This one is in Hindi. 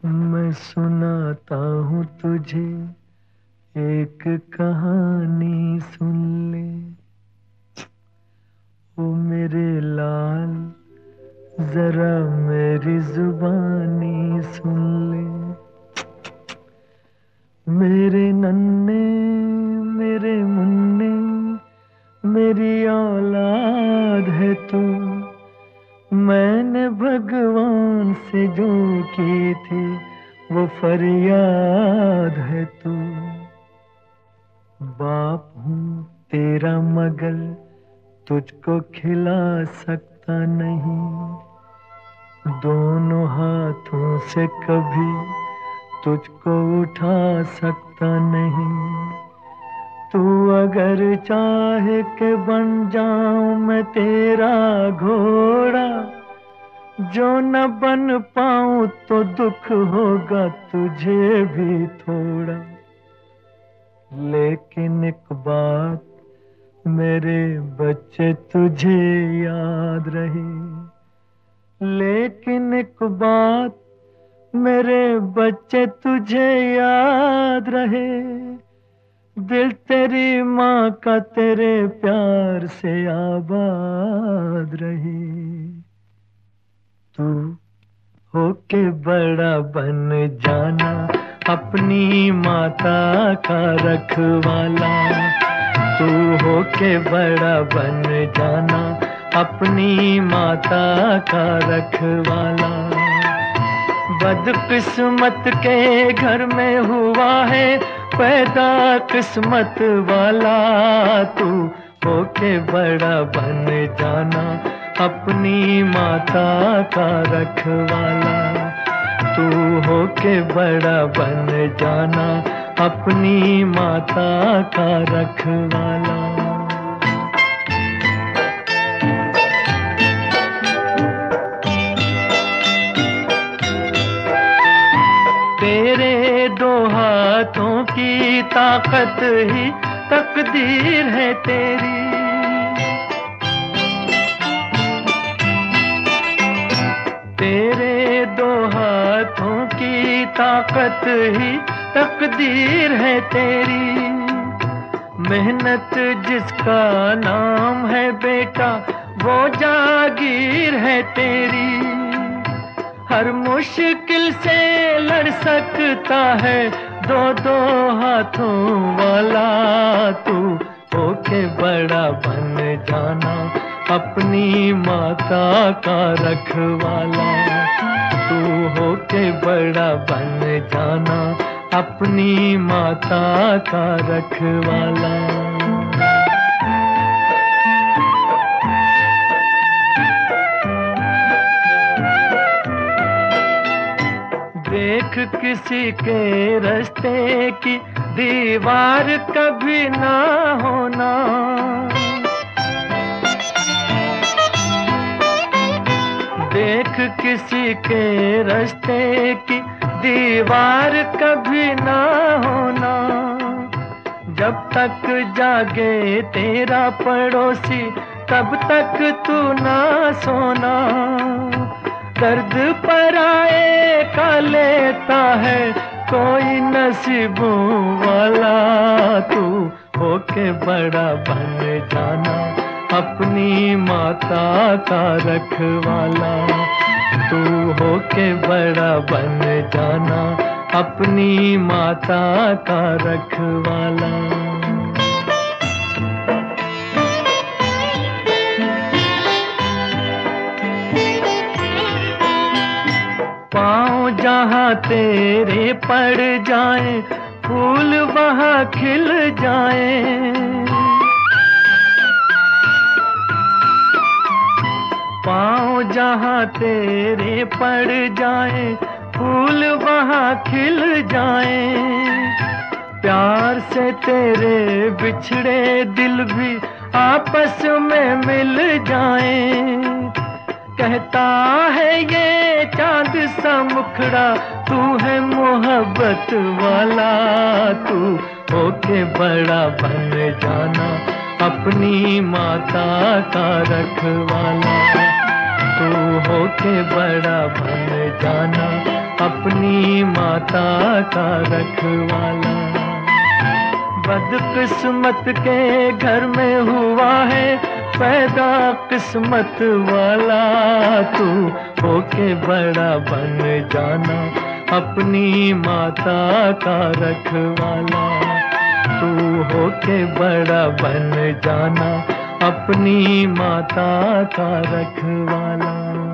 मैं सुनाता हूँ तुझे एक कहानी, सुन ले ओ मेरे लाल, जरा मेरी जुबानी सुन ले। मेरे नन्हे मेरे मुन्ने, मेरी औलाद है तू। मैंने भगवान से जो की थी वो फरियाद है तू। बाप हूँ तेरा मगर तुझको खिला सकता नहीं, दोनों हाथों से कभी तुझको उठा सकता नहीं। तू अगर चाहे के बन जाऊं मैं तेरा घोड़ा, जो न बन पाऊं तो दुख होगा तुझे भी थोड़ा। लेकिन एक बात मेरे बच्चे तुझे याद रहे, लेकिन एक बात मेरे बच्चे तुझे याद रहे। दिल तेरी माँ का तेरे प्यार से आबाद रहे। तू होके बड़ा बन जाना अपनी माता का रखवाला। तू होके बड़ा बन जाना अपनी माता का रखवाला। बदकिस्मत के घर में हुआ है पैदा किस्मत वाला। तू होके बड़ा बन जाना अपनी माता का रखवाला। तू होके बड़ा बन जाना अपनी माता का रखवाला। तेरे दो हाथों की ताकत ही तकदीर है तेरी। तेरे दो हाथों की ताकत ही तकदीर है तेरी। मेहनत जिसका नाम है बेटा वो जागीर है तेरी। हर मुश्किल से लड़ सकता है दो दो हाथों वाला। तू होके बड़ा बन जाना अपनी माता का रखवाला। तू होके बड़ा बन जाना अपनी माता का रखवाला। देख किसी के रास्ते की दीवार कभी ना होना। देख किसी के रास्ते की दीवार कभी ना होना। जब तक जागे तेरा पड़ोसी तब तक तू ना सोना। दर्द पर आए का लेता है कोई नसीबों वाला। तू होके बड़ा बन जाना अपनी माता का रखवाला। तू होके बड़ा बन जाना अपनी माता का रखवाला। पाँव जहाँ तेरे पड़ जाए फूल वहाँ खिल जाए। पाँव जहाँ तेरे पड़ जाए फूल वहाँ खिल जाए। प्यार से तेरे बिछड़े दिल भी आपस में मिल जाए। कहता है ये चांद सा मुखड़ा तू है मोहब्बत वाला। तू होके बड़ा बन जाना अपनी माता का रखवाला। तू होके बड़ा बन जाना अपनी माता का रखवाला। बदकिस्मत के घर में हुआ है पैदा किस्मत वाला, तू होके बड़ा बन जाना अपनी माता का रखवाला। तू होके बड़ा बन जाना अपनी माता का रखवाला।